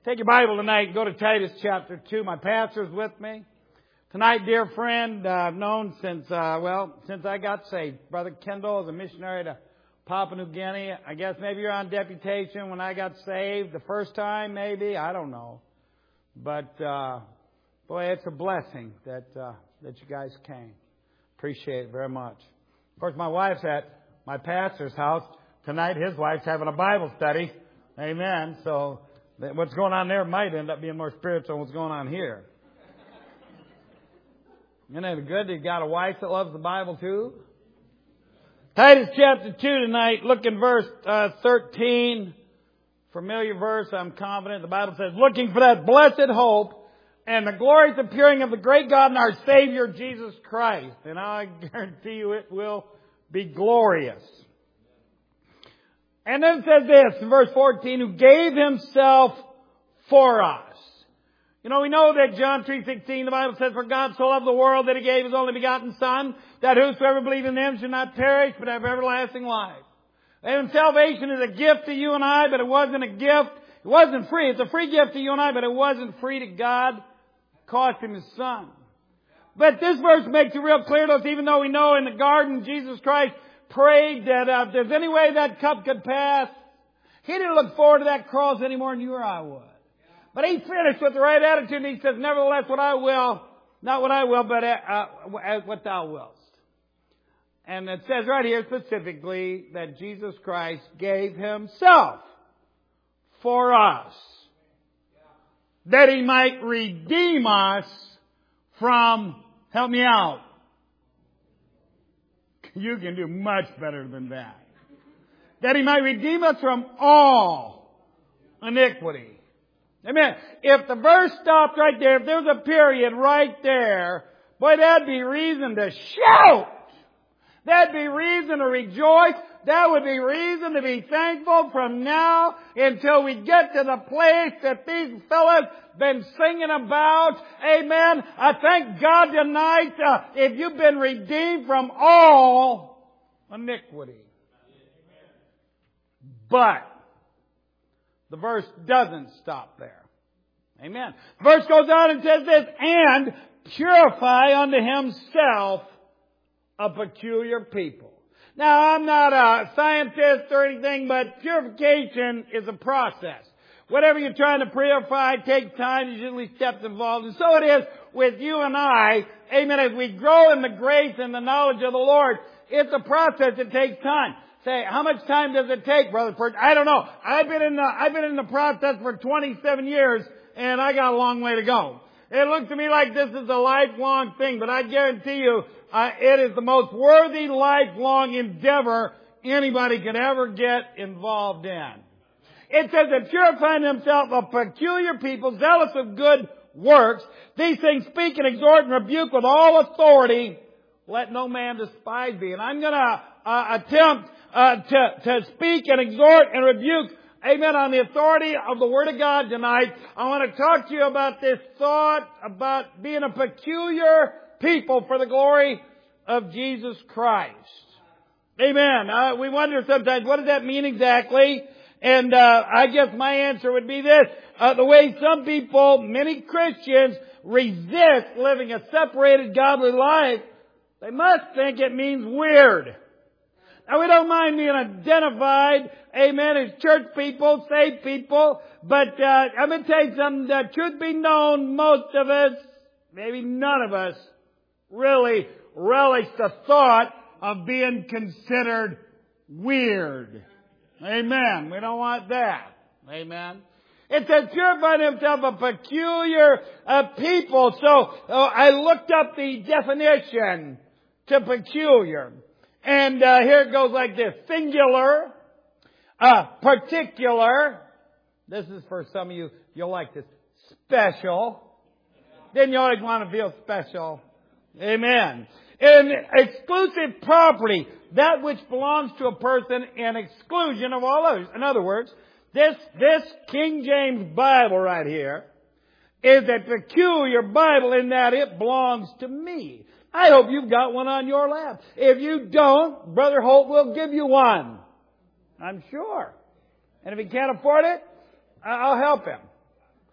Take your Bible tonight and go to Titus chapter 2. My pastor's with me. Tonight, dear friend, I've known since I got saved. Brother Kendall is a missionary to Papua New Guinea. I guess maybe you're on deputation when I got saved the first time, maybe. I don't know. But, boy, it's a blessing that you guys came. Appreciate it very much. Of course, my wife's at my pastor's house. Tonight, his wife's having a Bible study. Amen. So what's going on there might end up being more spiritual than what's going on here. Isn't it good that you got a wife that loves the Bible too? Titus chapter 2 tonight, look in verse 13. Familiar verse, I'm confident. The Bible says, looking for that blessed hope and the glorious appearing of the great God and our Savior, Jesus Christ. And I guarantee you it will be glorious. And then it says this in verse 14, who gave Himself for us. You know, we know that John 3:16, the Bible says, for God so loved the world that He gave His only begotten Son, that whosoever believes in Him should not perish, but have everlasting life. And salvation is a gift to you and I, but it wasn't a gift. It wasn't free. It's a free gift to you and I, but it wasn't free to God. It cost Him His Son. But this verse makes it real clear to us, even though we know in the garden Jesus Christ prayed that if there's any way that cup could pass, He didn't look forward to that cross any more than you or I would. But He finished with the right attitude and He says, nevertheless, what I will, not what I will, but what Thou wilt. And it says right here specifically that Jesus Christ gave Himself for us, that He might redeem us from, help me out. You can do much better than that. That He might redeem us from all iniquity. Amen. If the verse stopped right there, if there was a period right there, boy, that'd be reason to shout. That'd be reason to rejoice. That would be reason to be thankful from now until we get to the place that these fellas been singing about. Amen. I thank God tonight if you've been redeemed from all iniquity. But the verse doesn't stop there. Amen. The verse goes on and says this, and purify unto Himself a peculiar people. Now, I'm not a scientist or anything, but purification is a process. Whatever you're trying to purify takes time. There's usually steps involved. And so it is with you and I. Amen. As we grow in the grace and the knowledge of the Lord, it's a process that takes time. Say, how much time does it take, Brother Perch? I don't know. I've been in the process for 27 years, and I got a long way to go. It looks to me like this is a lifelong thing, but I guarantee you, it is the most worthy lifelong endeavor anybody could ever get involved in. It says that purifying Himself a peculiar people, zealous of good works, these things speak and exhort and rebuke with all authority. Let no man despise thee. And I'm going to attempt to speak and exhort and rebuke, amen, on the authority of the Word of God tonight. I want to talk to you about this thought about being a peculiar people for the glory of Jesus Christ. Amen. We wonder sometimes, what does that mean exactly? And I guess my answer would be this. The way some people, many Christians, resist living a separated godly life, they must think it means weird. Now, we don't mind being identified, amen, as church people, saved people, but I'm going to tell you something. Truth be known, most of us, maybe none of us, really relish the thought of being considered weird. Amen. We don't want that. Amen. It says purify Himself a peculiar people. So I looked up the definition to peculiar. And here it goes like this. Singular, particular. This is for some of you. You'll like this. Special. Then you always want to feel special. Amen. And exclusive property. That which belongs to a person in exclusion of all others. In other words, this King James Bible right here is a peculiar Bible in that it belongs to me. I hope you've got one on your lap. If you don't, Brother Holt will give you one. I'm sure. And if he can't afford it, I'll help him.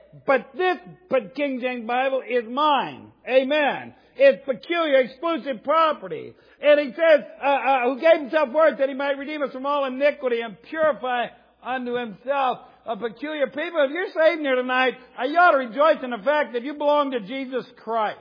but King James Bible is mine. Amen. It's peculiar, exclusive property. And he says, who gave himself worth that he might redeem us from all iniquity and purify unto himself a peculiar people. If you're saved here tonight, you ought to rejoice in the fact that you belong to Jesus Christ.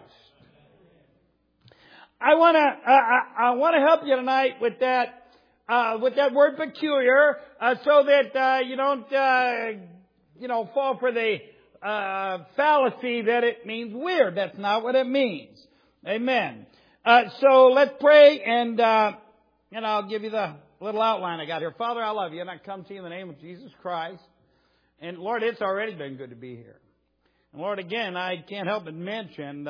I want to help you tonight with that word peculiar, so that you don't fall for the fallacy that it means weird. That's not what it means. Amen. So let's pray, and I'll give you the little outline I got here. Father, I love you, and I come to you in the name of Jesus Christ. And Lord, it's already been good to be here. And Lord, again, I can't help but mention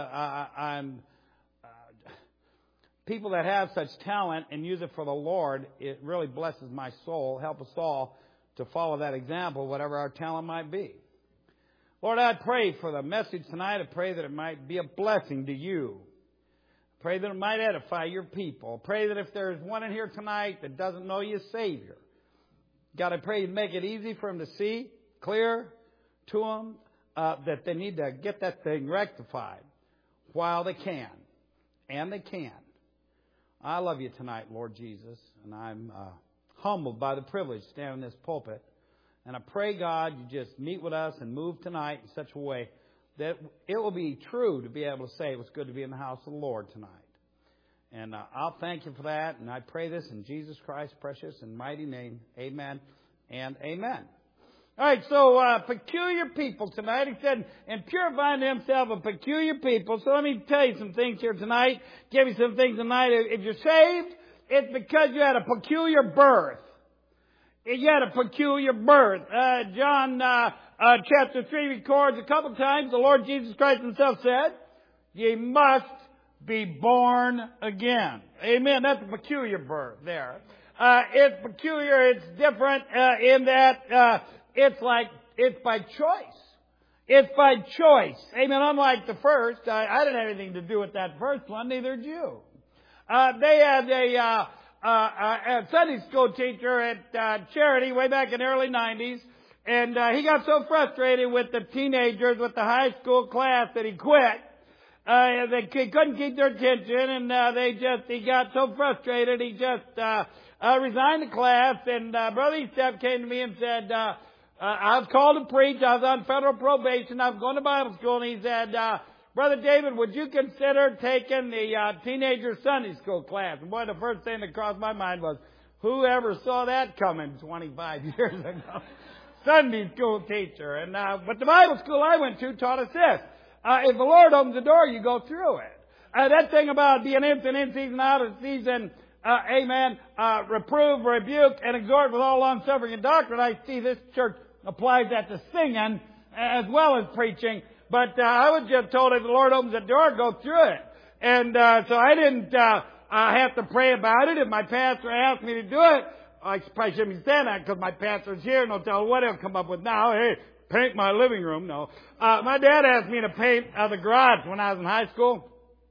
people that have such talent and use it for the Lord. It really blesses my soul. Help us all to follow that example, whatever our talent might be. Lord, I pray for the message tonight. I pray that it might be a blessing to you. Pray that it might edify your people. Pray that if there's one in here tonight that doesn't know you as Savior, God, I pray you'd make it easy for them to see, clear to them, that they need to get that thing rectified while they can. And they can. I love you tonight, Lord Jesus, and I'm humbled by the privilege to stand in this pulpit. And I pray, God, you just meet with us and move tonight in such a way that it will be true to be able to say it was good to be in the house of the Lord tonight. And I'll thank you for that, and I pray this in Jesus Christ's precious and mighty name. Amen and amen. All right, so peculiar people tonight. He said, and purifying himself a peculiar people. So let me tell you some things here tonight. Give you some things tonight. If you're saved, it's because you had a peculiar birth. You had a peculiar birth. John chapter 3 records a couple times the Lord Jesus Christ himself said, ye must be born again. Amen. That's a peculiar birth there. It's peculiar. It's different in that it's by choice. It's by choice. Amen. Unlike the first, I didn't have anything to do with that first one. Neither did you. They had a Sunday school teacher at Charity way back in the early 90s. And he got so frustrated with the teenagers, with the high school class, that he quit. He couldn't keep their attention, and he got so frustrated, he just resigned the class. And Brother Estep came to me and said, I was called to preach. I was on federal probation. I was going to Bible school. And he said, Brother David, would you consider taking the teenager Sunday school class? And boy, the first thing that crossed my mind was, whoever saw that coming 25 years ago? Sunday school teacher. And but the Bible school I went to taught us this. If the Lord opens the door, you go through it. That thing about being in season, out of season, amen, reprove, rebuke, and exhort with all long-suffering and doctrine. I see this church applies that to singing as well as preaching. But I was just told if the Lord opens the door, go through it. And so I didn't have to pray about it. If my pastor asked me to do it, I probably shouldn't be saying that because my pastor's here and I'll tell what he'll come up with now. Hey, paint my living room. No. My dad asked me to paint the garage when I was in high school.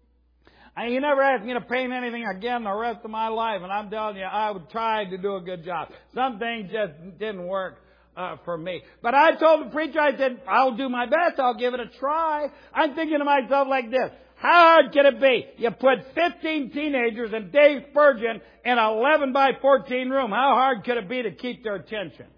He never asked me to paint anything again the rest of my life. And I'm telling you, I would try to do a good job. Some things just didn't work for me. But I told the preacher, I said, I'll do my best. I'll give it a try. I'm thinking to myself like this. How hard can it be? You put 15 teenagers and Dave Spurgeon in an 11 by 14 room. How hard could it be to keep their attention?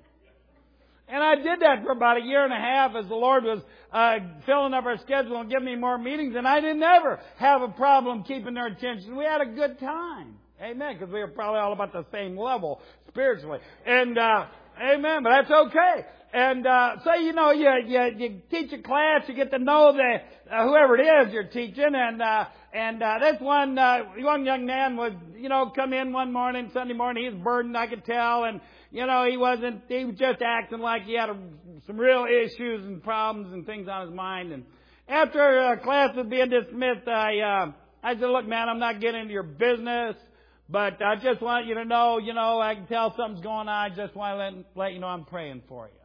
And I did that for about a year and a half as the Lord was filling up our schedule and giving me more meetings. And I didn't ever have a problem keeping their attention. We had a good time. Amen. Because we were probably all about the same level spiritually. And amen. But that's okay. And so, you teach a class, you get to know whoever it is you're teaching. And this one young man was, come in one morning, Sunday morning, he was burdened, I could tell. And, he was just acting like he had some real issues and problems and things on his mind. And after class was being dismissed, I said, look, man, I'm not getting into your business, but I just want you to know, I can tell something's going on. I just want to let you know I'm praying for you.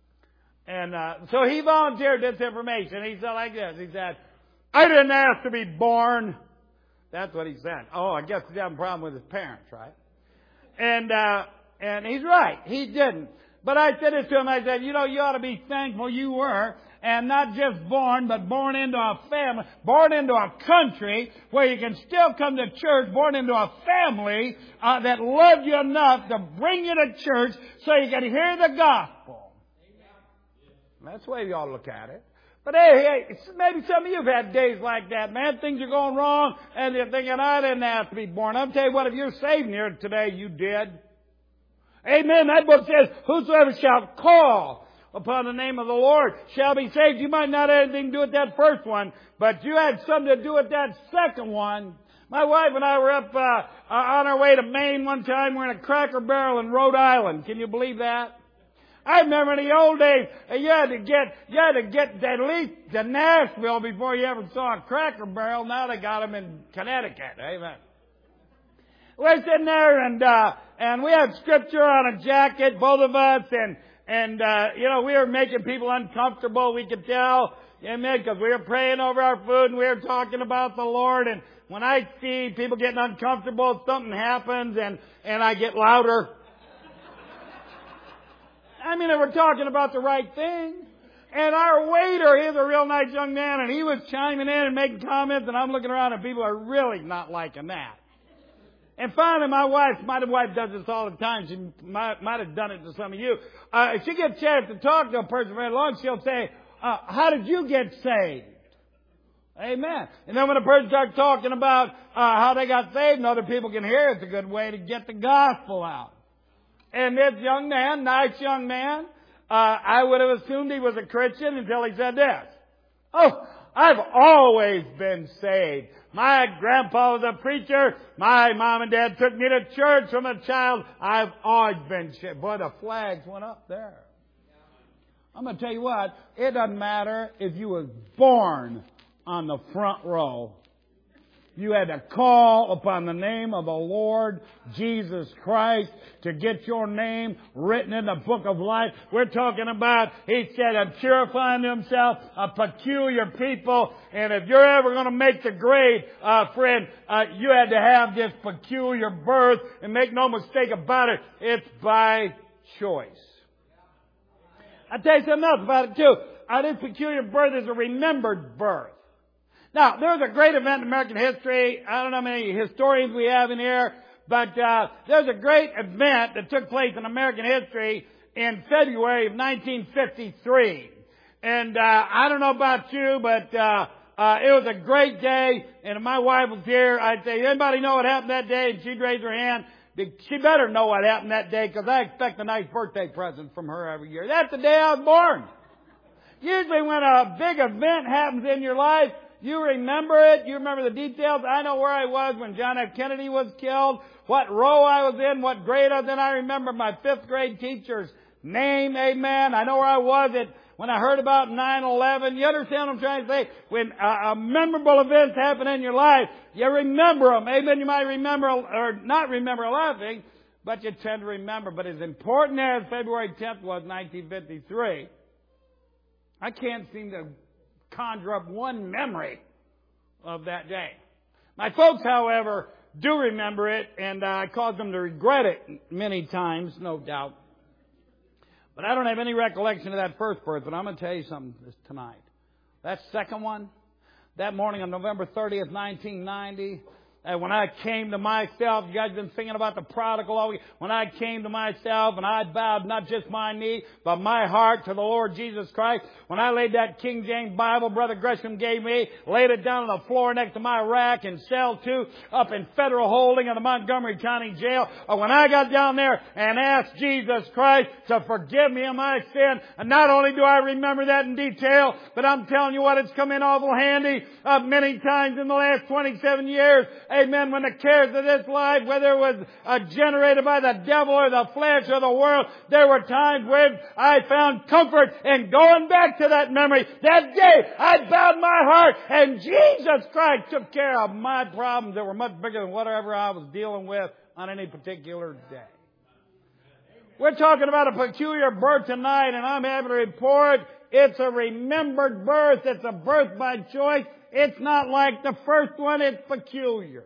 And so he volunteered this information. He said like this. He said, I didn't ask to be born. That's what he said. Oh, I guess he's having a problem with his parents, right? And he's right. He didn't. But I said this to him. I said, you ought to be thankful you were. And not just born, but born into a family, born into a country where you can still come to church, born into a family that loved you enough to bring you to church so you can hear the gospel. That's the way you ought to look at it. But hey, maybe some of you have had days like that, man. Things are going wrong, and you're thinking, I didn't have to be born. I'll tell you what, if you're saved here today, you did. Amen. That book says, whosoever shall call upon the name of the Lord shall be saved. You might not have anything to do with that first one, but you had something to do with that second one. My wife and I were up on our way to Maine one time. We're in a Cracker Barrel in Rhode Island. Can you believe that? I remember in the old days, you had to get at least to Nashville before you ever saw a Cracker Barrel. Now they got them in Connecticut. Amen. We're sitting there and we had scripture on a jacket, both of us, and we were making people uncomfortable. We could tell, amen, because we were praying over our food and we were talking about the Lord. And when I see people getting uncomfortable, something happens and I get louder. I mean, if we're talking about the right thing. And our waiter, he's a real nice young man, and he was chiming in and making comments, and I'm looking around, and people are really not liking that. And finally, my wife does this all the time. She might have done it to some of you. If she gets a chance to talk to a person very long, she'll say, how did you get saved? Amen. And then when a person starts talking about how they got saved and other people can hear, it's a good way to get the gospel out. And this young man, nice young man, I would have assumed he was a Christian until he said this. Oh, I've always been saved. My grandpa was a preacher. My mom and dad took me to church from a child. I've always been saved. Boy, the flags went up there. I'm going to tell you what, it doesn't matter if you were born on the front row. You had to call upon the name of the Lord Jesus Christ to get your name written in the book of life. We're talking about, he said, a purifying himself, a peculiar people. And if you're ever going to make the grade, friend, you had to have this peculiar birth. And make no mistake about it, it's by choice. I'll tell you something else about it too. This peculiar birth is a remembered birth. Now, there's a great event in American history. I don't know how many historians we have in here, but there's a great event that took place in American history in February of 1953. And I don't know about you, but it was a great day. And if my wife was here, I'd say, anybody know what happened that day? And she'd raise her hand. She better know what happened that day, because I expect a nice birthday present from her every year. That's the day I was born. Usually when a big event happens in your life, you remember it. You remember the details. I know where I was when John F. Kennedy was killed, what row I was in, what grade I was in. I remember my 5th grade teacher's name. Amen. I know where I was when I heard about 9/11. You understand what I'm trying to say? When memorable events happen in your life, you remember them. Amen. You might remember or not remember a lot of things, but you tend to remember. But as important as February 10th was, 1953, I can't seem to conjure up one memory of that day. My folks, however, do remember it, and I caused them to regret it many times, no doubt. But I don't have any recollection of that first birth, but I'm going to tell you something tonight. That second one, that morning on November 30th, 1990, when I came to myself, you guys have been singing about the prodigal all week. When I came to myself and I bowed not just my knee, but my heart to the Lord Jesus Christ. When I laid that King James Bible Brother Gresham gave me, laid it down on the floor next to my rack in cell 2 up in Federal Holding in the Montgomery County Jail. Or when I got down there and asked Jesus Christ to forgive me of my sin. And not only do I remember that in detail, but I'm telling you what, it's come in awful handy many times in the last 27 years. Amen. When the cares of this life, whether it was generated by the devil or the flesh or the world, there were times when I found comfort in going back to that memory. That day, I bowed my heart and Jesus Christ took care of my problems that were much bigger than whatever I was dealing with on any particular day. We're talking about a peculiar birth tonight, and I'm happy to report it's a remembered birth. It's a birth by choice. It's not like the first one. It's peculiar.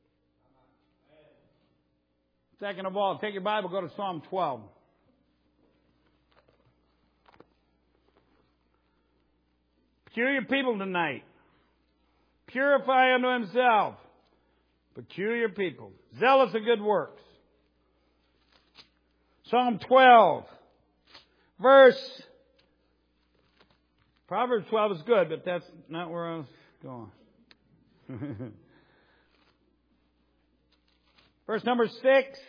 Second of all, take your Bible, go to Psalm 12. Peculiar people tonight. Purify unto himself. Peculiar people. Zealous of good works. Psalm 12. Proverbs 12 is good, but that's not where I was going. Verse number 6.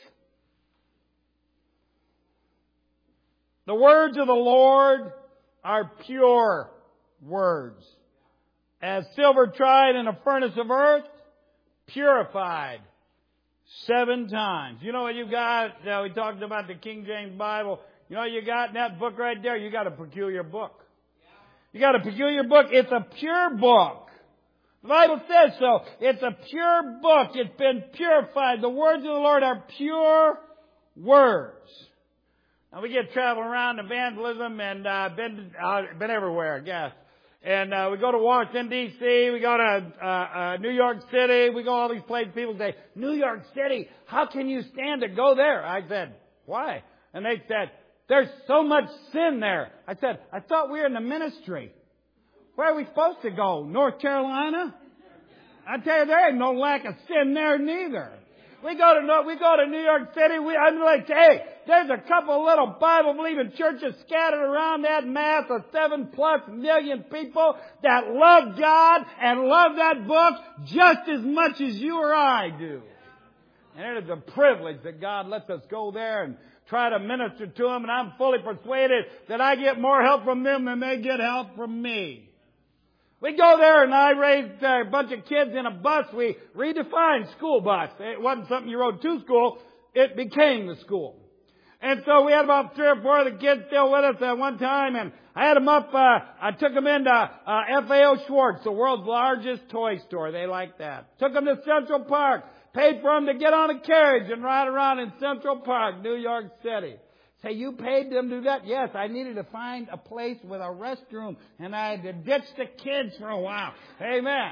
The words of the Lord are pure words. As silver tried in a furnace of earth, purified 7 times. You know what you got? We talked about the King James Bible. You know what you got in that book right there? You got a peculiar book. You got a peculiar book. It's a pure book. The Bible says so. It's a pure book. It's been purified. The words of the Lord are pure words. Now we get traveling around evangelism and been everywhere, I guess. And we go to Washington, D.C., we go to New York City, we go all these places. People say, New York City, how can you stand to go there? I said, why? And they said, there's so much sin there. I said, I thought we were in the ministry. Where are we supposed to go? North Carolina? I tell you, there ain't no lack of sin there neither. We go to New York City. I'm like, hey, there's a couple little Bible-believing churches scattered around that mass of 7+ million people that love God and love that book just as much as you or I do. And it is a privilege that God lets us go there and try to minister to them. And I'm fully persuaded that I get more help from them than they get help from me. We go there and I raised a bunch of kids in a bus. We redefined school bus. It wasn't something you rode to school. It became the school. And so we had about 3 or 4 of the kids still with us at one time. And I had them up, I took them into FAO Schwartz, the world's largest toy store. They like that. Took them to Central Park. Paid for them to get on a carriage and ride around in Central Park, New York City. Say, you paid them to do that? Yes, I needed to find a place with a restroom, and I had to ditch the kids for a while. Amen.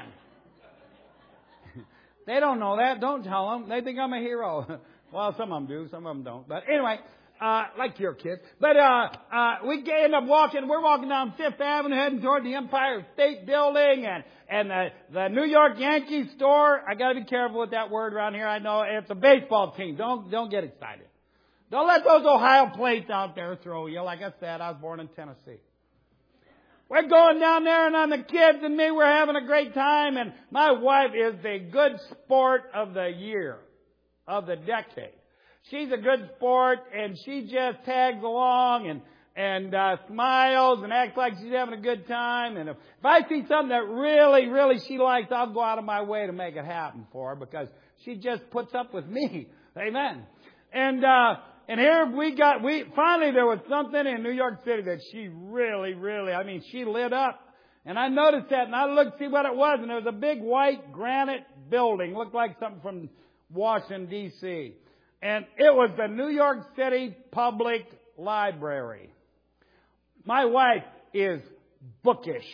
They don't know that. Don't tell them. They think I'm a hero. Well, some of them do. Some of them don't. But anyway, like your kids. But we end up walking. We're walking down 5th Avenue heading toward the Empire State Building and the New York Yankees store. I got to be careful with that word around here. I know it's a baseball team. Don't get excited. Don't let those Ohio plates out there throw you. Like I said, I was born in Tennessee. We're going down there, and on the kids and me, we're having a great time. And my wife is the good sport of the year, of the decade. She's a good sport, and she just tags along and smiles and acts like she's having a good time. And if I see something that really, really she likes, I'll go out of my way to make it happen for her because she just puts up with me. Amen. And here finally there was something in New York City that she really, she lit up. And I noticed that and I looked to see what it was, and there was a big white granite building. Looked like something from Washington, D.C. And it was the New York City Public Library. My wife is bookish.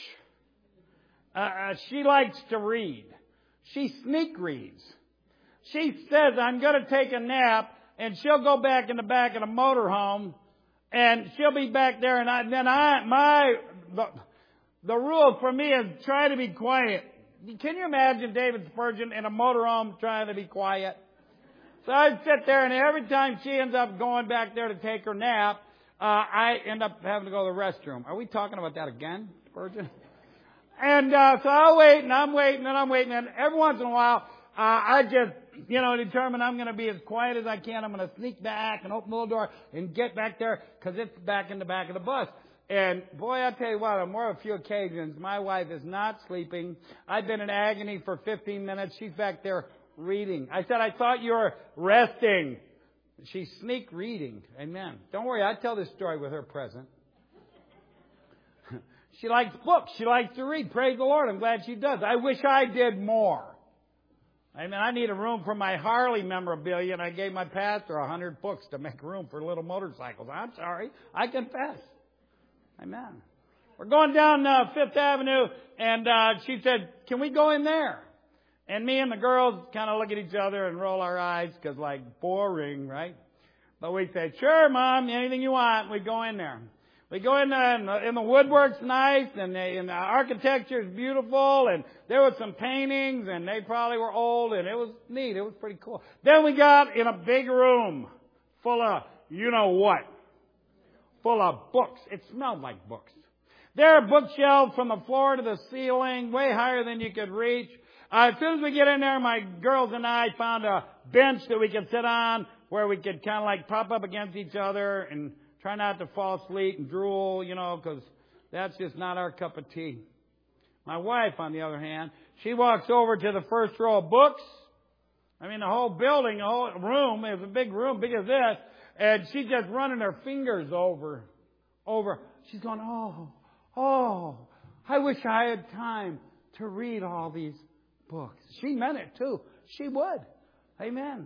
She likes to read. She sneak reads. She says, I'm going to take a nap. And she'll go back in the back of the motorhome, and she'll be back there. And the rule for me is try to be quiet. Can you imagine David Spurgeon in a motorhome trying to be quiet? So I'd sit there, and every time she ends up going back there to take her nap, I end up having to go to the restroom. Are we talking about that again, Spurgeon? And so I'll wait, and I'm waiting, and I'm waiting, and every once in a while, I just determine I'm going to be as quiet as I can. I'm going to sneak back and open the little door and get back there because it's back in the back of the bus. And boy, I'll tell you what, on more of a few occasions, my wife is not sleeping. I've been in agony for 15 minutes. She's back there reading. I said, I thought you were resting. She's sneak reading. Amen. Don't worry, I tell this story with her present. She likes books. She likes to read. Praise the Lord. I'm glad she does. I wish I did more. Amen. I need a room for my Harley memorabilia, and I gave my pastor 100 books to make room for little motorcycles. I'm sorry. I confess. Amen. We're going down 5th Avenue, and she said, can we go in there? And me and the girls kind of look at each other and roll our eyes because, boring, right? But we say, sure, Mom, anything you want. We go in there. We go in there and the woodwork's nice and the architecture's beautiful and there was some paintings and they probably were old and it was neat. It was pretty cool. Then we got in a big room full of you-know-what. Full of books. It smelled like books. There are bookshelves from the floor to the ceiling, way higher than you could reach. As soon as we get in there, my girls and I found a bench that we could sit on where we could kind of like prop up against each other and try not to fall asleep and drool, because that's just not our cup of tea. My wife, on the other hand, she walks over to the first row of books. I mean, the whole building, the whole room, it was a big room, big as this, and she's just running her fingers over. She's going, I wish I had time to read all these books. She meant it too. She would. Amen.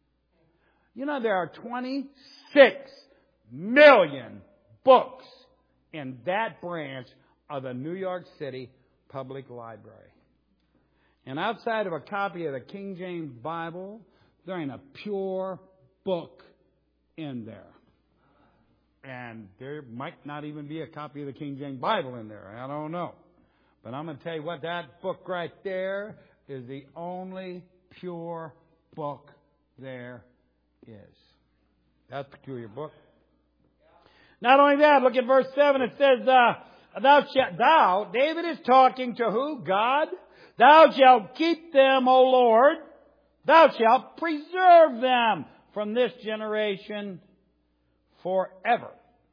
There are 26 million books in that branch of the New York City Public Library. And outside of a copy of the King James Bible, there ain't a pure book in there. And there might not even be a copy of the King James Bible in there. I don't know. But I'm going to tell you what, that book right there is the only pure book there is. That's a peculiar book. Not only that, look at verse 7. It says, thou, David is talking to who? God. Thou shalt keep them, O Lord. Thou shalt preserve them from this generation forever.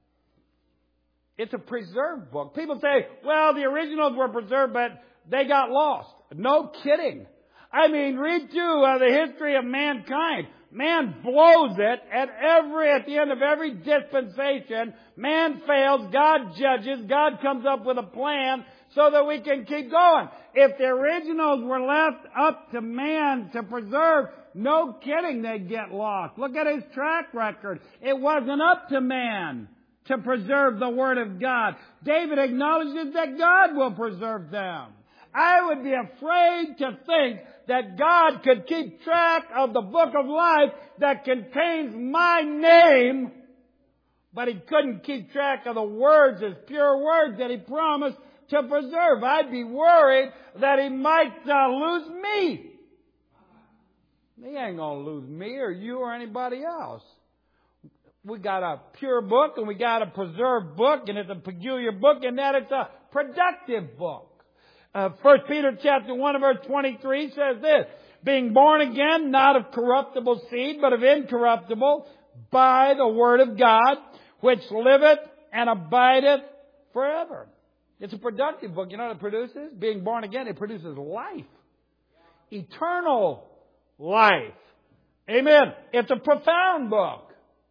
It's a preserved book. People say, well, the originals were preserved, but they got lost. No kidding. I mean, read through the history of mankind. Man blows it at the end of every dispensation. Man fails. God judges. God comes up with a plan so that we can keep going. If the originals were left up to man to preserve, no kidding, they'd get lost. Look at his track record. It wasn't up to man to preserve the Word of God. David acknowledges that God will preserve them. I would be afraid to think that God could keep track of the book of life that contains my name, but He couldn't keep track of the words, His pure words that He promised to preserve. I'd be worried that He might lose me. He ain't going to lose me or you or anybody else. We got a pure book and we got a preserved book, and it's a peculiar book in that it's a productive book. 1 Peter chapter 1 verse 23 says this, being born again, not of corruptible seed, but of incorruptible, by the word of God, which liveth and abideth forever. It's a productive book. You know what it produces? Being born again, it produces life. Eternal life. Amen. It's a profound book.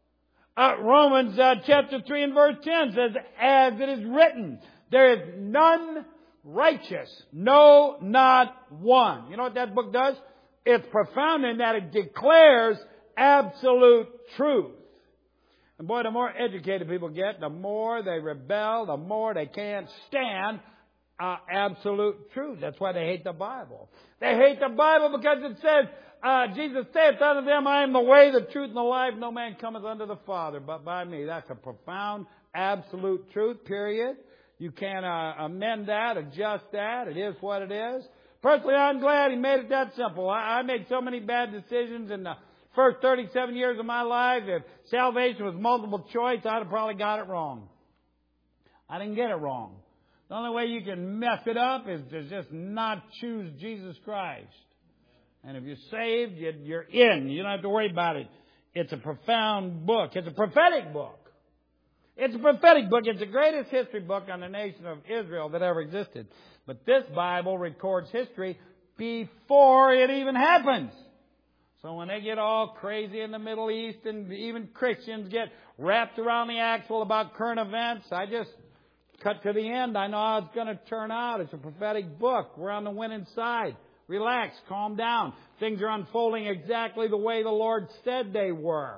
Romans chapter 3 and verse 10 says, as it is written, there is none righteous, no, not one. You know what that book does? It's profound in that it declares absolute truth. And boy, the more educated people get, the more they rebel, the more they can't stand absolute truth. That's why they hate the Bible. They hate the Bible because it says, Jesus saith unto them, I am the way, the truth, and the life. No man cometh unto the Father but by me. That's a profound, absolute truth, period. You can't amend that, adjust that. It is what it is. Personally, I'm glad He made it that simple. I made so many bad decisions in the first 37 years of my life. If salvation was multiple choice, I'd have probably got it wrong. I didn't get it wrong. The only way you can mess it up is to just not choose Jesus Christ. And if you're saved, you're in. You don't have to worry about it. It's a profound book. It's a prophetic book. It's a prophetic book. It's the greatest history book on the nation of Israel that ever existed. But this Bible records history before it even happens. So when they get all crazy in the Middle East and even Christians get wrapped around the axle about current events, I just cut to the end. I know how it's going to turn out. It's a prophetic book. We're on the winning side. Relax. Calm down. Things are unfolding exactly the way the Lord said they were.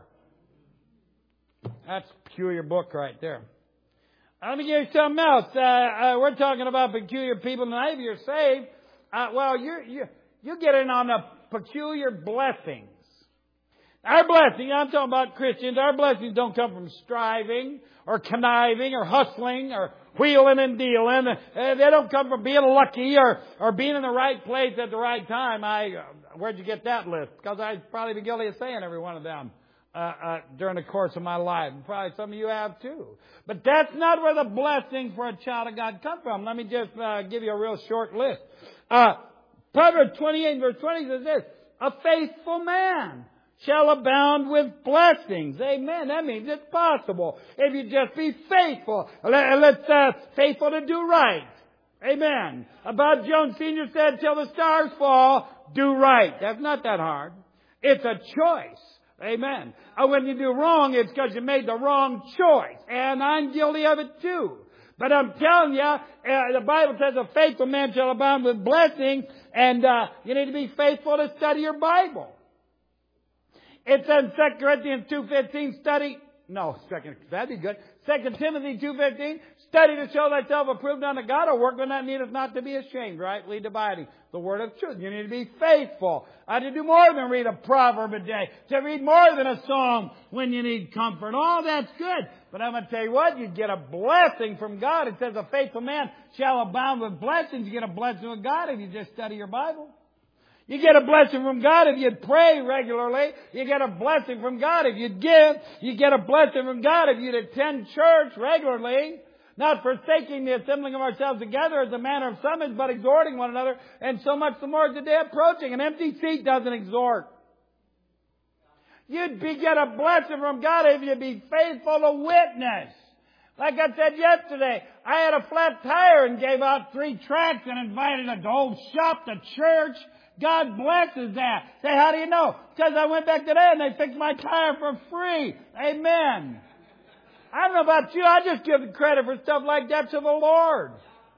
That's a peculiar book right there. Let me give you something else. We're talking about peculiar people tonight. If you're saved, you get in on the peculiar blessings. Our blessing, I'm talking about Christians, our blessings don't come from striving or conniving or hustling or wheeling and dealing. They don't come from being lucky or being in the right place at the right time. Where'd you get that list? Because I'd probably be guilty of saying every one of them during the course of my life. And probably some of you have too. But that's not where the blessings for a child of God come from. Let me just give you a real short list. Proverbs 28 verse 20 says this, a faithful man shall abound with blessings. Amen. That means it's possible. If you just be faithful. Faithful to do right. Amen. Bob Jones Sr. said, till the stars fall, do right. That's not that hard. It's a choice. Amen. When you do wrong, it's because you made the wrong choice. And I'm guilty of it too. But I'm telling you, the Bible says a faithful man shall abound with blessings. And you need to be faithful to study your Bible. It says in 2 Corinthians 2:15, that'd be good. 2 Timothy 2:15, study to show thyself approved unto God, a workman that needeth not to be ashamed, rightly dividing the word of truth. You need to be faithful. To do more than read a proverb a day. To read more than a song when you need comfort. All that's good. But I'm going to tell you what, you get a blessing from God. It says a faithful man shall abound with blessings. You get a blessing with God if you just study your Bible. You get a blessing from God if you pray regularly. You get a blessing from God if you give. You get a blessing from God if you attend church regularly. Not forsaking the assembling of ourselves together as the manner of some is, but exhorting one another. And so much the more as the day approaching. An empty seat doesn't exhort. You'd get a blessing from God if you'd be faithful to witness. Like I said yesterday, I had a flat tire and gave out 3 tracts and invited a gold shop to church. God blesses that. Say, how do you know? Because I went back today and they fixed my tire for free. Amen. I don't know about you. I just give the credit for stuff like that to the Lord.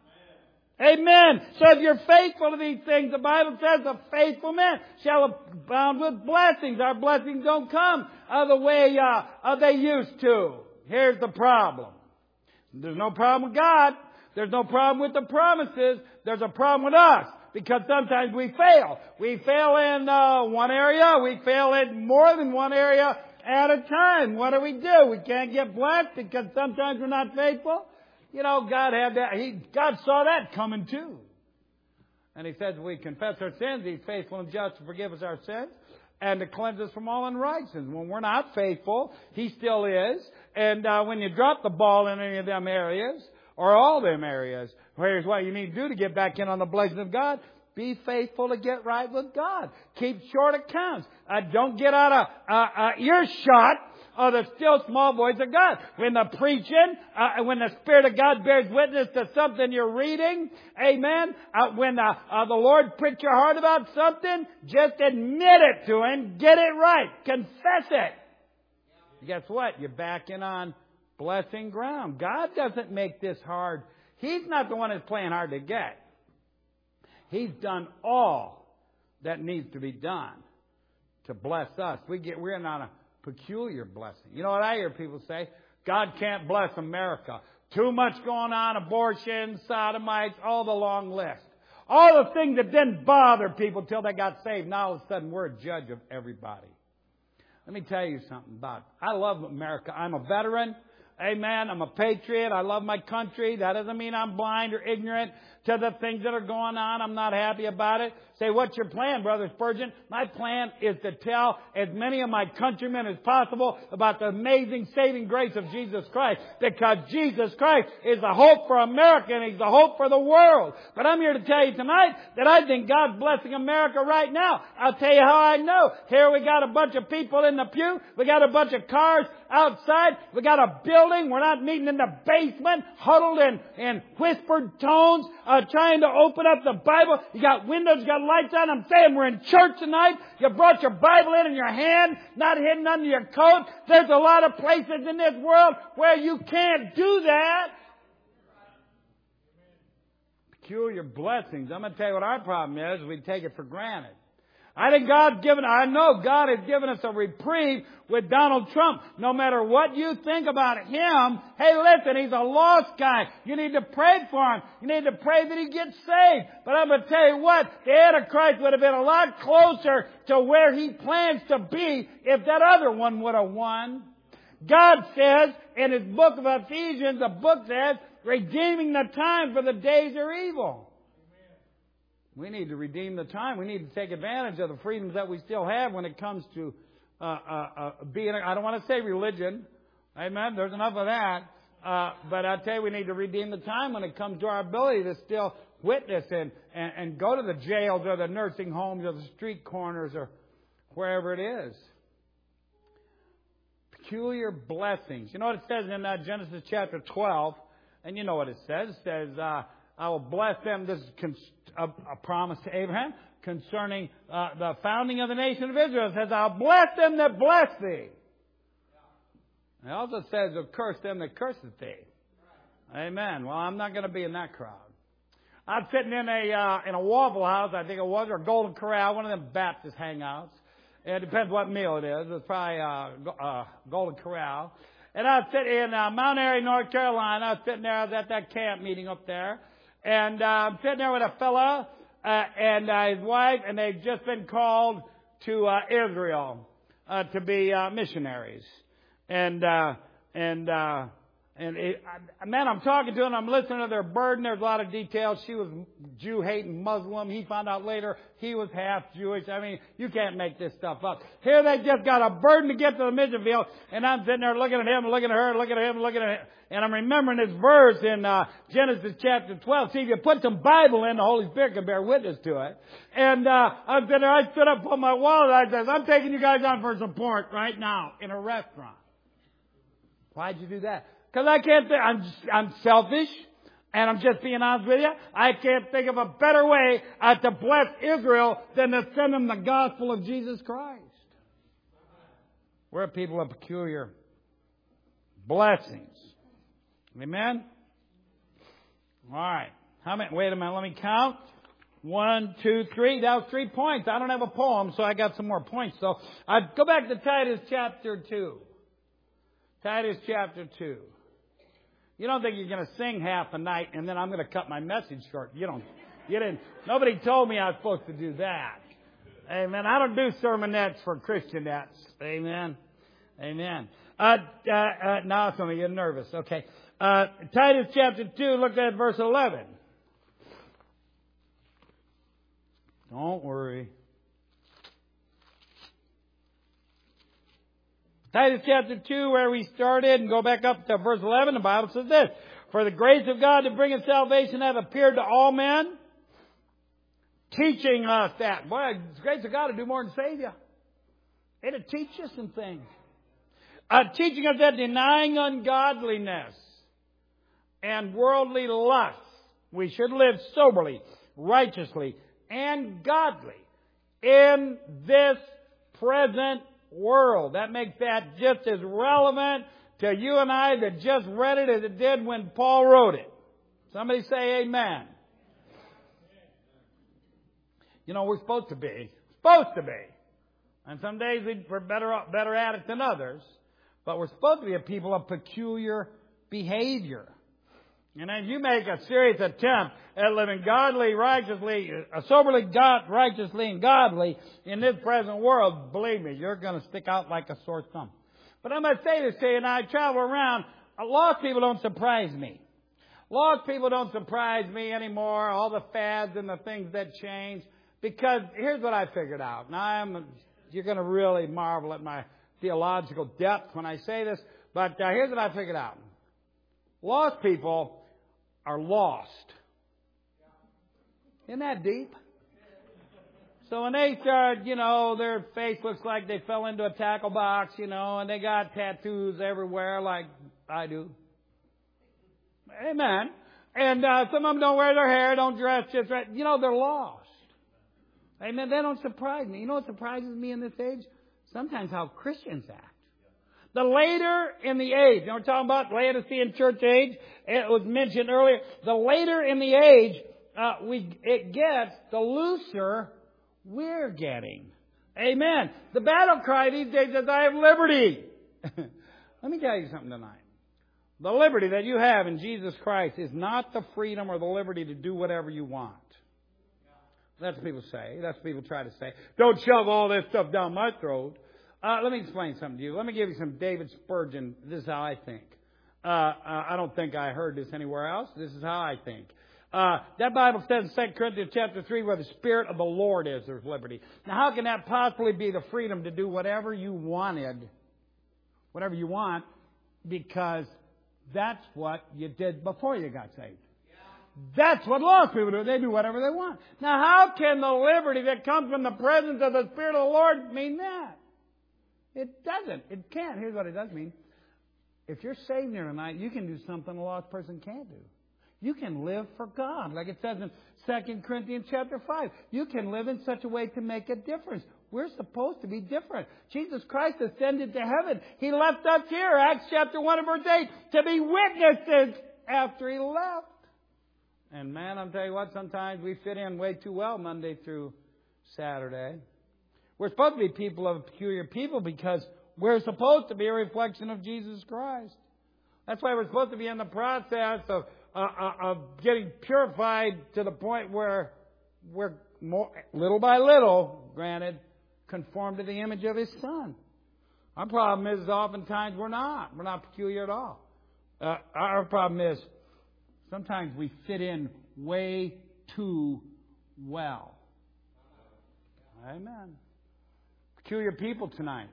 Amen. So if you're faithful to these things, the Bible says a faithful man shall abound with blessings. Our blessings don't come the way they used to. Here's the problem. There's no problem with God. There's no problem with the promises. There's a problem with us. Because sometimes we fail. We fail in one area. We fail in more than one area at a time. What do? We can't get blessed because sometimes we're not faithful. You know, God had that. God saw that coming too. And He says, we confess our sins. He's faithful and just to forgive us our sins and to cleanse us from all unrighteousness. When we're not faithful, He still is. And when you drop the ball in any of them areas, or all them areas, here's what you need to do to get back in on the blessing of God. Be faithful to get right with God. Keep short accounts. Don't get out of earshot of the still small voice of God. When the preaching, when the Spirit of God bears witness to something you're reading, amen, when the Lord pricks your heart about something, just admit it to Him. Get it right. Confess it. Guess what? You're back in on blessing ground. God doesn't make this hard. He's not the one that's playing hard to get. He's done all that needs to be done to bless us. We're not a peculiar blessing. You know what I hear people say? God can't bless America. Too much going on, abortion, sodomites, all the long list. All the things that didn't bother people till they got saved. Now all of a sudden we're a judge of everybody. Let me tell you something about it. I love America. I'm a veteran. Amen. I'm a patriot. I love my country. That doesn't mean I'm blind or ignorant to the things that are going on. I'm not happy about it. Say, what's your plan, Brother Spurgeon? My plan is to tell as many of my countrymen as possible about the amazing saving grace of Jesus Christ. Because Jesus Christ is the hope for America and He's the hope for the world. But I'm here to tell you tonight that I think God's blessing America right now. I'll tell you how I know. Here we got a bunch of people in the pew. We got a bunch of cars outside. We got a building. We're not meeting in the basement, huddled in whispered tones, trying to open up the Bible. You got windows, you got lights on. I'm saying we're in church tonight. You brought your Bible in your hand, not hidden under your coat. There's a lot of places in this world where you can't do that. Peculiar blessings. I'm going to tell you what our problem is. We take it for granted. I know God has given us a reprieve with Donald Trump. No matter what you think about him, hey listen, he's a lost guy. You need to pray for him. You need to pray that he gets saved. But I'm going to tell you what, the Antichrist would have been a lot closer to where he plans to be if that other one would have won. God says in His book of Ephesians, the book says, redeeming the time for the days are evil. We need to redeem the time. We need to take advantage of the freedoms that we still have when it comes to being, I don't want to say religion. Amen. There's enough of that. But I tell you, we need to redeem the time when it comes to our ability to still witness and go to the jails or the nursing homes or the street corners or wherever it is. Peculiar blessings. You know what it says in Genesis chapter 12? And you know what it says. It says, I will bless them. This is a promise to Abraham concerning the founding of the nation of Israel. It says, I'll bless them that bless thee. It also says, I'll curse them that curseth thee. Amen. Well, I'm not going to be in that crowd. I'm sitting in a Waffle House, I think it was, or Golden Corral, one of them Baptist hangouts. It depends what meal it is. It's probably Golden Corral. And I was sitting in Mount Airy, North Carolina. I was sitting there. I was at that camp meeting up there. And I'm sitting there with a fella and his wife, and they've just been called to Israel to be missionaries. Man, I'm talking to them. I'm listening to their burden. There's a lot of details. She was Jew-hating Muslim. He found out later he was half Jewish. I mean, you can't make this stuff up. Here they just got a burden to get to the mission field, and I'm sitting there looking at him, looking at her, looking at him, looking at him. And I'm remembering this verse in Genesis chapter 12. See, if you put some Bible in, the Holy Spirit can bear witness to it. And I'm sitting there, I stood up on my wallet, and I said, I'm taking you guys on for support right now in a restaurant. Why'd you do that? Because I can't think, I'm selfish, and I'm just being honest with you. I can't think of a better way to bless Israel than to send them the gospel of Jesus Christ. We're a people of peculiar blessings. Amen? All right. How many? Wait a minute. Let me count. 1, 2, 3. That was 3 points. I don't have a poem, so I got some more points. So I'd go back to Titus chapter 2. Titus chapter 2. You don't think you're going to sing half a night and then I'm going to cut my message short. You didn't. Nobody told me I was supposed to do that. Amen. I don't do sermonettes for Christianettes. Amen. Amen. Now it's going to get nervous. Okay. Titus chapter 2, look at verse 11. Don't worry. Titus chapter 2, where we started, and go back up to verse 11, the Bible says this. For the grace of God to bring us salvation hath appeared to all men, teaching us that. Boy, the grace of God to do more than save you. It'll teach you some things. Teaching us that denying ungodliness and worldly lusts, we should live soberly, righteously, and godly in this present world. That makes that just as relevant to you and I that just read it as it did when Paul wrote it. Somebody say amen. You know, we're supposed to be. And some days we're better at it than others. But we're supposed to be a people of peculiar behavior. And as you make a serious attempt at living godly, righteously, soberly, righteously, and godly in this present world, believe me, you're going to stick out like a sore thumb. But I'm going to say this to you, and I travel around. Lost people don't surprise me. Lost people don't surprise me anymore, all the fads and the things that change. Because here's what I figured out. Now, you're going to really marvel at my theological depth when I say this. But here's what I figured out. Lost people are lost. Isn't that deep? So when they start, their face looks like they fell into a tackle box, and they got tattoos everywhere like I do. Amen. And some of them don't wear their hair, don't dress just right. They're lost. Amen. They don't surprise me. You know what surprises me in this age? Sometimes how Christians act. The later in the age, we're talking about Laodicean church age. It was mentioned earlier. The later in the age it gets, the looser we're getting. Amen. The battle cry these days is, I have liberty. Let me tell you something tonight. The liberty that you have in Jesus Christ is not the freedom or the liberty to do whatever you want. That's what people say. That's what people try to say. Don't shove all this stuff down my throat. Let me explain something to you. Let me give you some David Spurgeon. This is how I think. I don't think I heard this anywhere else. This is how I think. That Bible says in 2 Corinthians chapter 3, where the Spirit of the Lord is, there's liberty. Now, how can that possibly be the freedom to do whatever you wanted? Whatever you want, because that's what you did before you got saved. That's what lost people do. They do whatever they want. Now, how can the liberty that comes from the presence of the Spirit of the Lord mean that? It doesn't. It can't. Here's what it does mean. If you're saved here tonight, you can do something a lost person can't do. You can live for God. Like it says in 2 Corinthians chapter 5. You can live in such a way to make a difference. We're supposed to be different. Jesus Christ ascended to heaven. He left us here, Acts chapter 1 and verse 8, to be witnesses after He left. And man, I'll tell you what, sometimes we fit in way too well Monday through Saturday. We're supposed to be people of a peculiar people because we're supposed to be a reflection of Jesus Christ. That's why we're supposed to be in the process of getting purified to the point where we're more, little by little, granted, conformed to the image of His Son. Our problem is oftentimes we're not. We're not peculiar at all. Our problem is sometimes we fit in way too well. Amen. Peculiar people tonight.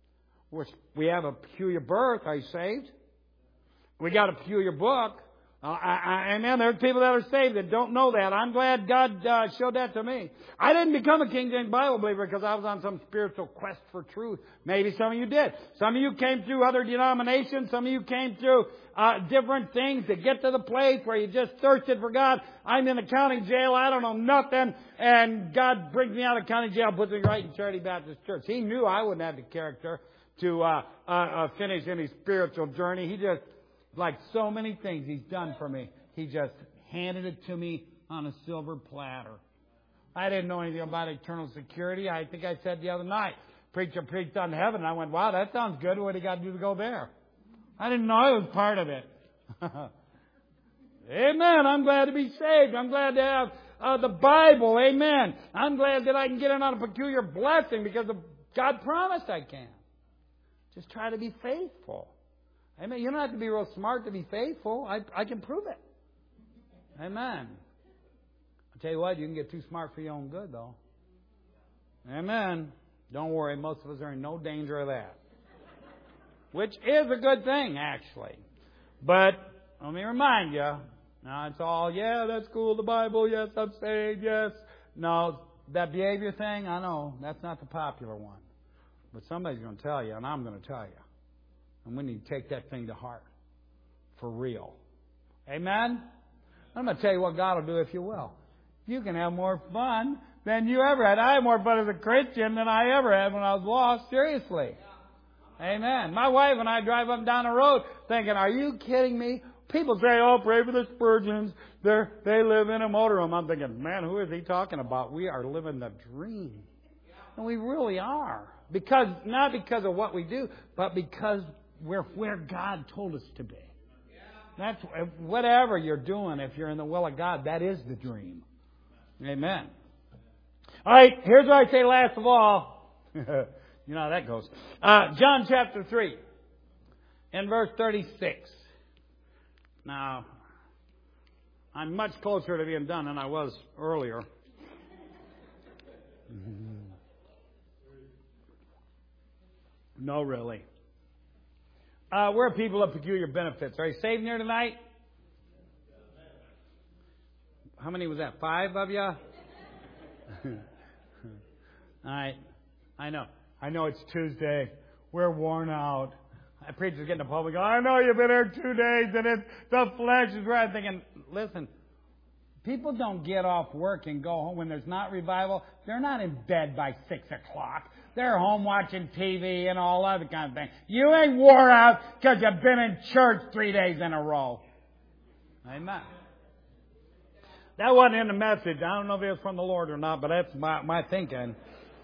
We have a peculiar birth. Are you saved? We got a peculiar book. Amen. There's people that are saved that don't know that. I'm glad God showed that to me. I didn't become a King James Bible believer because I was on some spiritual quest for truth. Maybe some of you did. Some of you came through other denominations. Some of you came through different things to get to the place where you just thirsted for God. I'm in the county jail. I don't know nothing. And God brings me out of county jail, puts me right in Charity Baptist Church. He knew I wouldn't have the character to finish any spiritual journey. He just, like so many things He's done for me, He just handed it to me on a silver platter. I didn't know anything about eternal security. I think I said the other night, preacher preached on heaven, and I went, wow, that sounds good. What do you got to do to go there? I didn't know I was part of it. Amen. I'm glad to be saved. I'm glad to have the Bible. Amen. I'm glad that I can get in on a peculiar blessing because God promised I can. Just try to be faithful. Amen. You don't have to be real smart to be faithful. I can prove it. Amen. I'll tell you what, you can get too smart for your own good, though. Amen. Don't worry, most of us are in no danger of that. Which is a good thing, actually. But let me remind you, now it's all, yeah, that's cool, the Bible, yes, I'm saved, yes. No, that behavior thing, I know, that's not the popular one. But somebody's going to tell you, and I'm going to tell you. And we need to take that thing to heart. For real. Amen? I'm going to tell you what God will do if you will. You can have more fun than you ever had. I had more fun as a Christian than I ever had when I was lost. Seriously. Amen. My wife and I drive up and down the road thinking, are you kidding me? People say, oh, pray for the Spurgeons. They live in a motorhome. I'm thinking, man, who is he talking about? We are living the dream. And we really are. Not because of what we do, but because we're where God told us to be. That's whatever you're doing, if you're in the will of God, that is the dream. Amen. All right, here's what I say last of all. You know how that goes. John chapter 3 and verse 36. Now, I'm much closer to being done than I was earlier. No, really. We're people of peculiar benefits. Are you saved here tonight? How many was that? 5 of you? All right. I know it's Tuesday. We're worn out. Preachers get in the pulpit and go, I know you've been here 2 days and the flesh is right. I'm thinking, listen, people don't get off work and go home when there's not revival. They're not in bed by 6 o'clock. They're home watching TV and all other kind of thing. You ain't wore out because you've been in church 3 days in a row. Amen. That wasn't in the message. I don't know if it was from the Lord or not, but that's my thinking.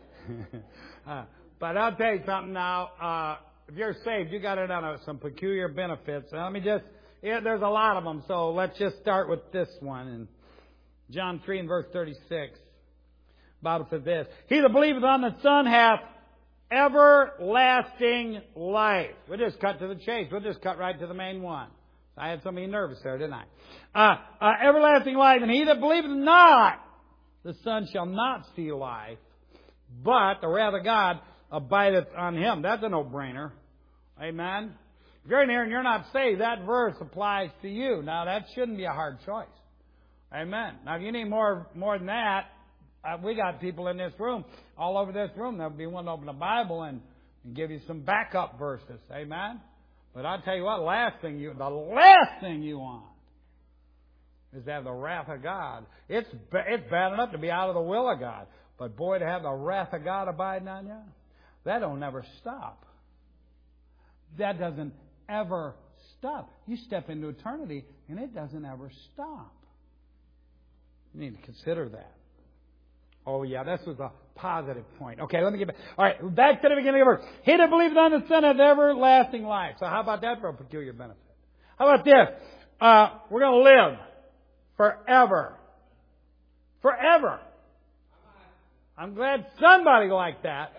But I'll tell you something now. If you're saved, you got it on some peculiar benefits. Let me just, there's a lot of them, so let's just start with this one. In John 3 and verse 36, the Bible says this: He that believeth on the Son hath everlasting life. We'll just cut to the chase. We'll just cut right to the main one. I had somebody nervous there, didn't I? Everlasting life, and he that believeth not the Son shall not see life, but the wrath of God abideth on him. That's a no-brainer. Amen. If you're in here and you're not saved, that verse applies to you. Now, that shouldn't be a hard choice. Amen. Now, if you need more than that, we got people in this room, all over this room, there'll be one to open the Bible and give you some backup verses. Amen. But I'll tell you what, the last thing you want is to have the wrath of God. It's bad enough to be out of the will of God. But boy, to have the wrath of God abiding on you, that don't ever stop. That doesn't ever stop. You step into eternity and it doesn't ever stop. You need to consider that. Oh yeah, this was a positive point. Okay, let me get back. All right, back to the beginning of the verse. He that believeth on the Son hath everlasting life. So how about that for a peculiar benefit? How about this? We're going to live forever. Forever. I'm glad somebody liked that.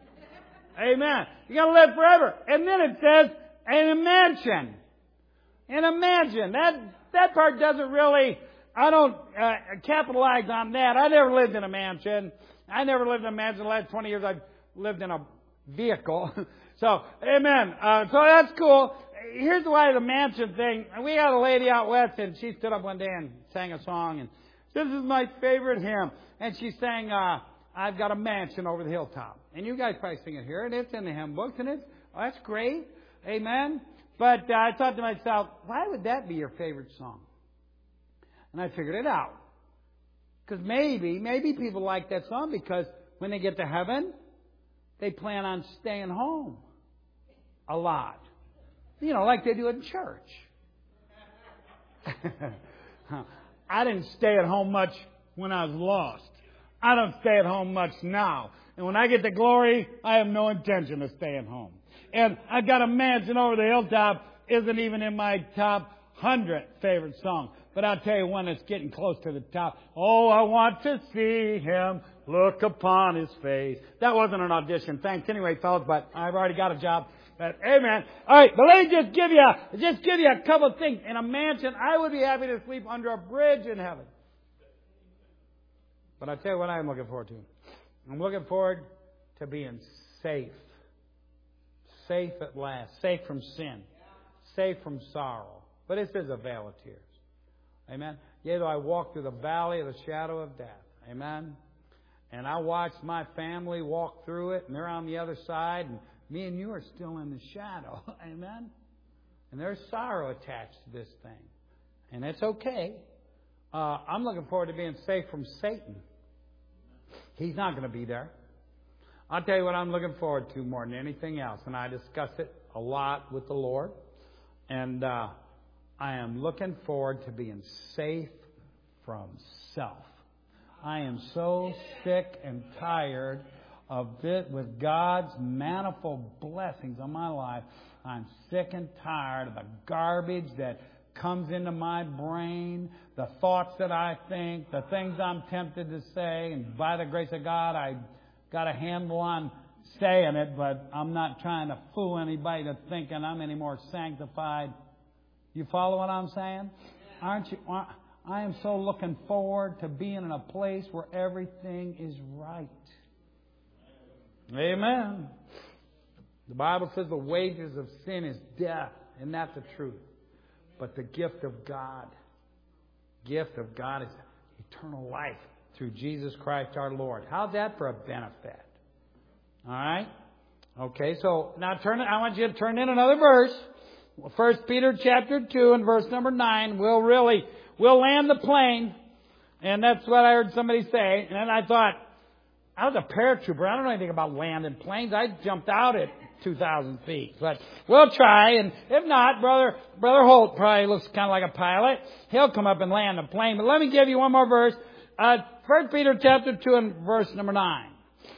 Amen. You're going to live forever. And then it says, in a mansion. In a mansion. That part doesn't really, I don't capitalize on that. I never lived in a mansion. I never lived in a mansion. The last 20 years I've lived in a vehicle. So, amen. So that's cool. Here's why the mansion thing. We had a lady out west and she stood up one day and sang a song. And this is my favorite hymn. And she sang, I've got a mansion over the hilltop. And you guys probably sing it here. And it's in the hymn books. And that's great. Amen. But I thought to myself, why would that be your favorite song? And I figured it out. Because maybe people like that song because when they get to heaven, they plan on staying home a lot. You know, like they do in church. I didn't stay at home much when I was lost. I don't stay at home much now. And when I get to glory, I have no intention of staying home. And I've got a mansion over the hilltop isn't even in my top 100 favorite songs. But I'll tell you one that's getting close to the top. Oh, I want to see him look upon his face. That wasn't an audition. Thanks anyway, fellas, but I've already got a job. But, amen. All right, but let me just give you a couple of things. In a mansion, I would be happy to sleep under a bridge in heaven. But I'll tell you what I'm looking forward to. I'm looking forward to being safe. Safe at last. Safe from sin. Safe from sorrow. But it says a vale of tears. Amen. Yea, though I walk through the valley of the shadow of death. Amen. And I watch my family walk through it, and they're on the other side, and me and you are still in the shadow. Amen. And there's sorrow attached to this thing. And it's okay. I'm looking forward to being safe from Satan. He's not going to be there. I'll tell you what I'm looking forward to more than anything else. And I discuss it a lot with the Lord. And I am looking forward to being safe from self. I am so sick and tired of it with God's manifold blessings on my life. I'm sick and tired of the garbage that comes into my brain, the thoughts that I think, the things I'm tempted to say, and by the grace of God, I got a handle on saying it, but I'm not trying to fool anybody to thinking I'm any more sanctified. You follow what I'm saying? Aren't you? I am so looking forward to being in a place where everything is right. Amen. The Bible says the wages of sin is death, and that's the truth. But the gift of God is eternal life through Jesus Christ our Lord. How's that for a benefit? All right? Okay, so now I want you to turn in another verse. 1 Peter chapter 2 and verse number 9. We'll land the plane. And that's what I heard somebody say. And then I thought, I was a paratrooper. I don't know anything about landing planes. I jumped out at 2,000 feet. But we'll try, and if not, Brother Holt probably looks kind of like a pilot. He'll come up and land the plane. But let me give you one more verse. 1 Peter chapter 2 and verse number 9.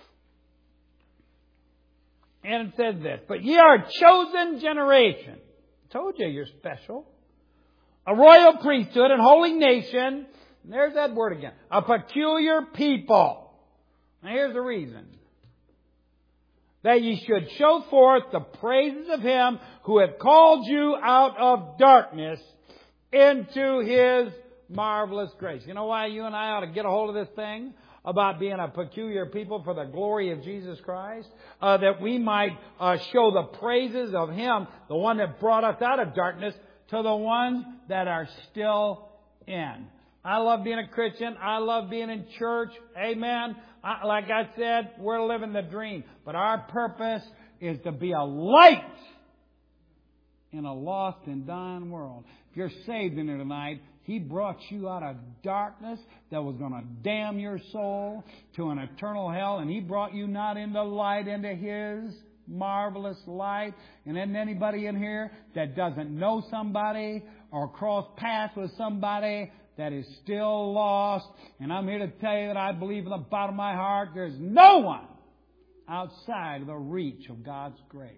And it says this, but ye are a chosen generation. I told you you're special. A royal priesthood and holy nation. And there's that word again. A peculiar people. Now here's the reason. That ye should show forth the praises of Him who hath called you out of darkness into His marvelous grace. You know why you and I ought to get a hold of this thing? About being a peculiar people for the glory of Jesus Christ. That we might show the praises of Him, the one that brought us out of darkness, to the ones that are still in. I love being a Christian. I love being in church. Amen. Like I said, we're living the dream. But our purpose is to be a light in a lost and dying world. If you're saved in here tonight, He brought you out of darkness that was going to damn your soul to an eternal hell. And He brought you not into light, into His marvelous light. And isn't anybody in here that doesn't know somebody or cross paths with somebody that is still lost? And I'm here to tell you that I believe in the bottom of my heart there's no one outside of the reach of God's grace.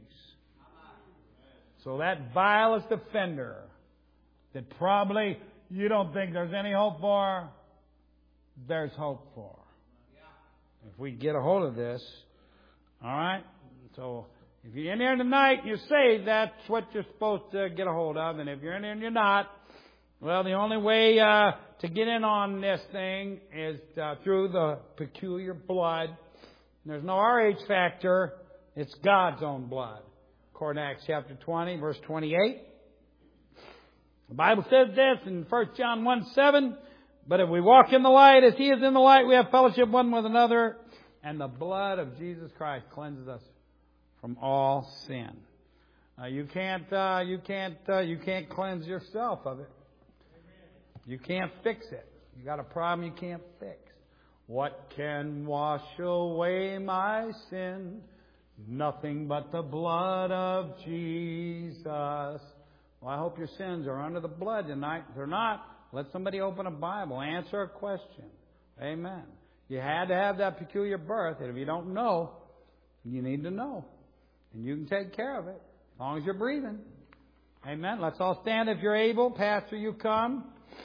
So that vilest offender that probably you don't think there's any hope for, there's hope for. If we get a hold of this, all right? So if you're in here tonight and you're saved, that's what you're supposed to get a hold of. And if you're in here and you're not, well, the only way to get in on this thing is through the peculiar blood. There's no RH factor. It's God's own blood. According to Acts chapter 20, verse 28. The Bible says this in 1 John 1:7. But if we walk in the light as He is in the light, we have fellowship one with another. And the blood of Jesus Christ cleanses us from all sin. You can't cleanse yourself of it. You can't fix it. You got a problem you can't fix. What can wash away my sin? Nothing but the blood of Jesus. Well, I hope your sins are under the blood tonight. If they're not, let somebody open a Bible. Answer a question. Amen. You had to have that peculiar birth. And if you don't know, you need to know. And you can take care of it as long as you're breathing. Amen. Let's all stand if you're able. Pastor, you come.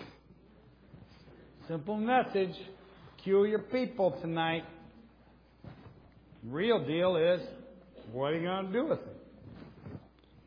Simple message. Peculiar people tonight. Real deal is, what are you going to do with it?